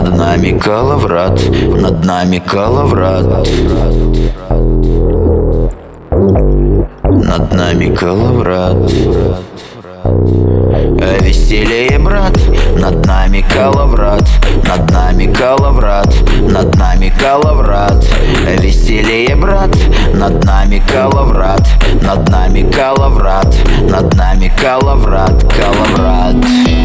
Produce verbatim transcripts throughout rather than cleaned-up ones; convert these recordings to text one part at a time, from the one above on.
Над нами Калаврат, над нами Калаврат, над нами Калаврат. Веселее, брат, над нами Калаврат, над нами Калаврат, над нами Калаврат. Веселее, брат, над нами Калаврат, над нами Калаврат, над нами Калаврат, Калаврат.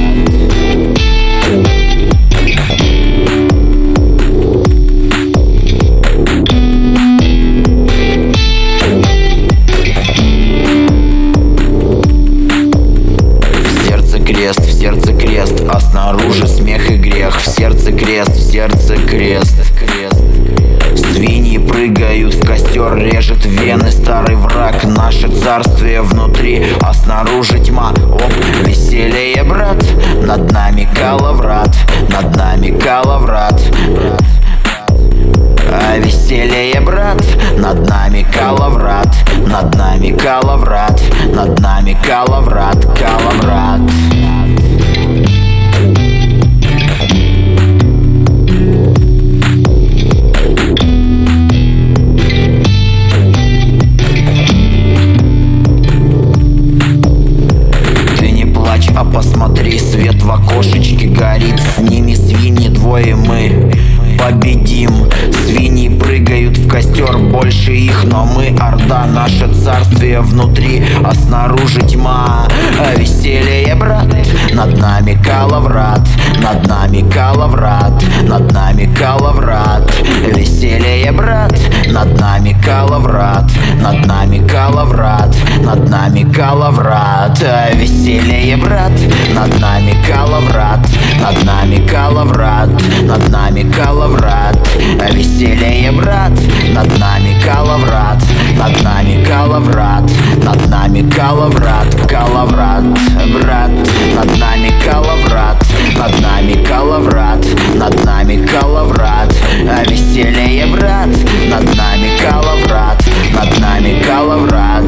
В сердце крест, а снаружи смех и грех. В сердце крест, в сердце крест. Свиньи прыгают в костер, режет вены старый враг. Наше царствие внутри, а снаружи тьма. Оп, веселее, брат, над нами Калаврат, над нами Калаврат. А веселее, брат, над нами Калаврат, над нами Калаврат, над нами Калаврат, Калаврат. А посмотри, свет в окошечке горит. С ними свиньи двое, мы победим. Свиньи прыгают в костер, больше их, но мы орда. Наше царствие внутри, а снаружи тьма. А веселее, брат, над нами Калаврат, над нами Калаврат, над нами Калаврат. Веселее, брат, над нами Калаврат, над нами Калаврат, над нами Калаврат. А веселее, брат, над нами Калаврат, над нами Калаврат, над нами Калаврат. А веселее, брат, над нами Калаврат, над нами Калаврат, над нами Калаврат, Калаврат, брат, над нами Калаврат, над нами Калаврат, над нами Калаврат. А веселее, брат, над нами Калаврат, над нами Калаврат.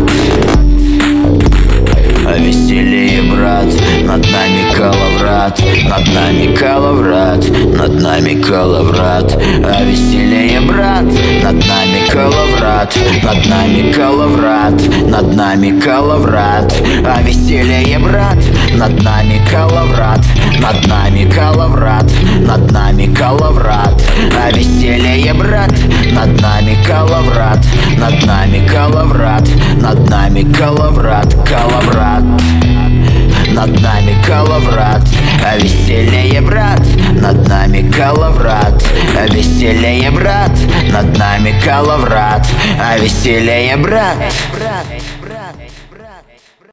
А веселее, брат, над нами Калаврат, над нами Калаврат, над нами Калаврат. А веселее, брат, над нами Калаврат, над нами Калаврат, над нами Калаврат. А веселее, брат, над нами Калаврат, над нами Калаврат, над нами Калаврат. А веселее, брат, над нами Калаврат, над нами Калаврат, над нами Калаврат, Калаврат. Над нами Калаврат, а веселее, брат, над нами Калаврат. А веселее, брат, над нами Калаврат. А веселее, брат.